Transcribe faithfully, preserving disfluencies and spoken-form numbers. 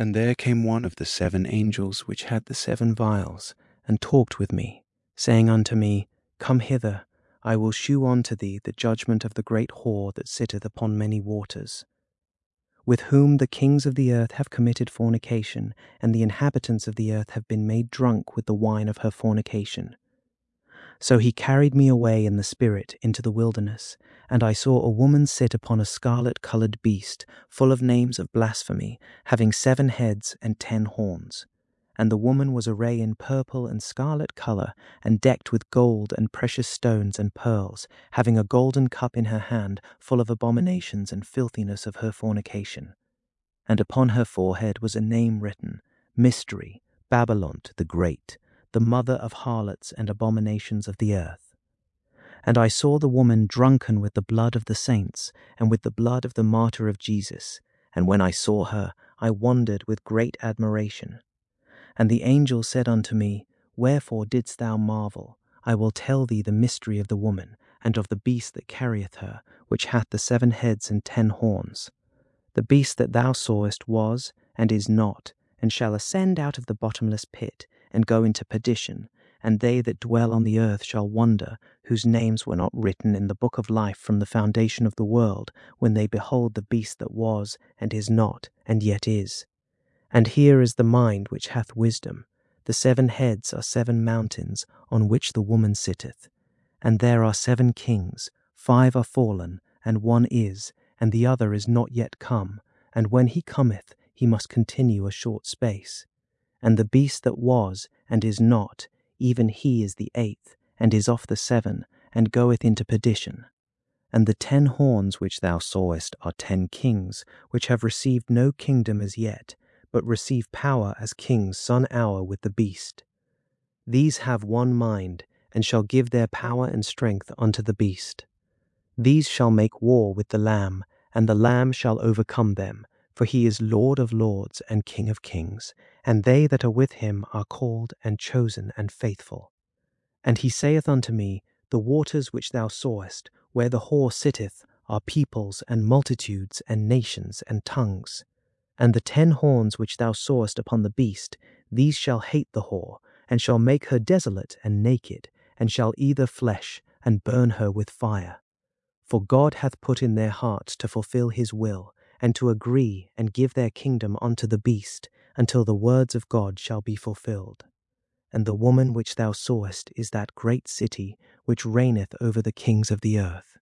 And there came one of the seven angels which had the seven vials, and talked with me, saying unto me, Come hither, I will shew unto thee the judgment of the great whore that sitteth upon many waters, with whom the kings of the earth have committed fornication, and the inhabitants of the earth have been made drunk with the wine of her fornication. So he carried me away in the spirit into the wilderness, and I saw a woman sit upon a scarlet-coloured beast, full of names of blasphemy, having seven heads and ten horns. And the woman was arrayed in purple and scarlet colour, and decked with gold and precious stones and pearls, having a golden cup in her hand, full of abominations and filthiness of her fornication. And upon her forehead was a name written, Mystery, Babylon the Great, the mother of harlots and abominations of the earth. And I saw the woman drunken with the blood of the saints, and with the blood of the martyr of Jesus. And when I saw her, I wondered with great admiration. And the angel said unto me, Wherefore didst thou marvel? I will tell thee the mystery of the woman, and of the beast that carrieth her, which hath the seven heads and ten horns. The beast that thou sawest was, and is not, and shall ascend out of the bottomless pit, and go into perdition, and they that dwell on the earth shall wonder, whose names were not written in the book of life from the foundation of the world, when they behold the beast that was, and is not, and yet is. And here is the mind which hath wisdom. The seven heads are seven mountains, on which the woman sitteth. And there are seven kings, five are fallen, and one is, and the other is not yet come, and when he cometh, he must continue a short space. And the beast that was, and is not, even he is the eighth, and is of the seven, and goeth into perdition. And the ten horns which thou sawest are ten kings, which have received no kingdom as yet, but receive power as kings some hour with the beast. These have one mind, and shall give their power and strength unto the beast. These shall make war with the Lamb, and the Lamb shall overcome them, for he is Lord of lords and King of kings, and they that are with him are called and chosen and faithful. And he saith unto me, The waters which thou sawest, where the whore sitteth, are peoples and multitudes and nations and tongues. And the ten horns which thou sawest upon the beast, these shall hate the whore, and shall make her desolate and naked, and shall eat her flesh, and burn her with fire. For God hath put in their hearts to fulfill his will, and to agree and give their kingdom unto the beast, until the words of God shall be fulfilled. And the woman which thou sawest is that great city, which reigneth over the kings of the earth.